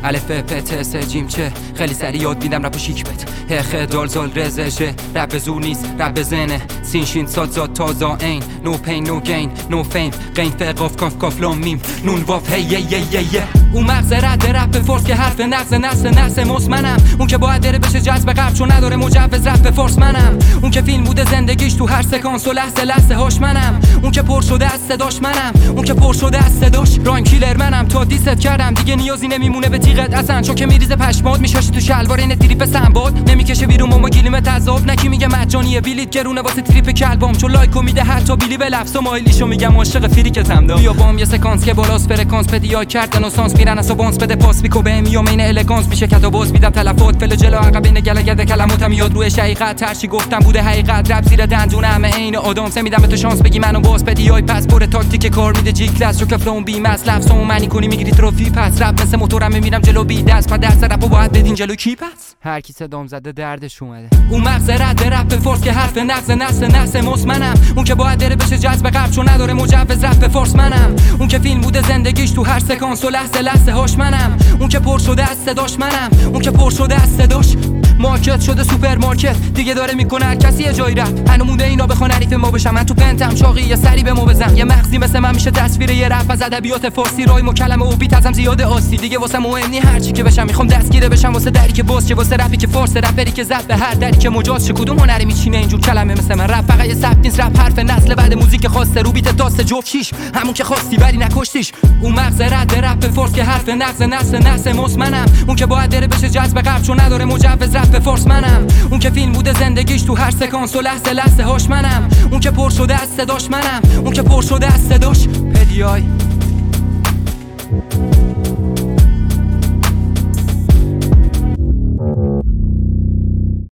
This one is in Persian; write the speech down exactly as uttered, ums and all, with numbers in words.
الف پ ت س جیم چه خیلی سری یاد میدم رپ و شیک بت هخ دال زال رزشه رپ زور نیست رپ زنه سین شین ساد زاد تازا این نو پین نو گین نو فیم قین فقاف کاف کاف لام میم نون واف هی یی یی یی اون مغز رد رپ فورس که حرف نقص نقص نقص مصمنم اون که باید بره بشه جذب قلب چون نداره مجوز رپ فورس منم اون که فیلم بوده زندگیش تو هر سکانس و لحظه لحظه هاش منم اون که پر شده از صداش منم اون که پر شده از صداش رایم کیلر منم تا دیست کردم دیگه نیازی نمیمونه به تیغت اصلا چون که میریزه پشمات میشاشی تو شلوار این تریپ سنباد نمیکشه بیرون ما گیلیم تذاب نکی میگه مجانیه بیلیت گرونه واسه تریپ کلبام چون لایکو میده حتی بیلی به لفظ و مایلیشو میگم عاشق فریکتم دا بیا بام یه سکانس که بالاست فرکانس پدیا کردن و سانس میرن اسا بانس بده پاس میکو به میام این الگانس میشه کتا باز میدم تلفات فل جلو عقب این گلگده کلماتم یاد روی حقیقت ترشی گفتم بوده حقیقت رپ زیر دندون همه عین آدم سه میدم به تو شانس بگی منو باز بدیای پس پر تاکتیک کار میده جی کلاس چون که فلون بی مس لفظامو معنی کنی میگیری تروفی پس رپ مثل موتورم میمیرم جلو بی دست پس درس رپو باید بدین جلو کی پس هر کی صدام زده دردش اومده اون مغز رد رپ فورس که حرف نقص نقص نقص مصمنم اون که باید بره بشه جذب قلب چون نداره مجوز رپ فورس منم اون که فیلم بوده زندگیش تو هر سکانس و لحظه لحظه هاش منم اون که پر شده از صداش منم اون که پر شده از صداش مارکت شده سوپرمارکت دیگه داره میکنه هر کسی یه جایی رفت هنو مونده اینا بخوان حریف ما بشم من تو پنتم چاقی یه سری به ما بزن یه مغزی مثل من میشه تصویر یه رپ از ادبیات فارسی رای مکلمه و بیت ازم زیاده آسی دیگه واسه مهم نی هر چی که بشم میخوام دستگیره بشم واسه دری که باز چه واسه رپی که فارس رپری که زد به هر دری که مجاز چه کدوم هنری میچینه اینجور کلمه مثل من رپ فقط یه ثبت نیست رپ حرف نسل بعد موزیک خاصه رو بیت داست جفت شیش همون که خواستی ولی نکشتیش اون مغز رد رپ فورس که حرف نقص نقص نقص مصمنم اون که باید بره بشه جذب قلب چون نداره مجوز رپ فورس منم اون که فیلم بوده زندگیش تو هر سکانس و لحظه لحظه هاش منم اون که پر شده از صداش منم اون که پر شده از صداش پدیای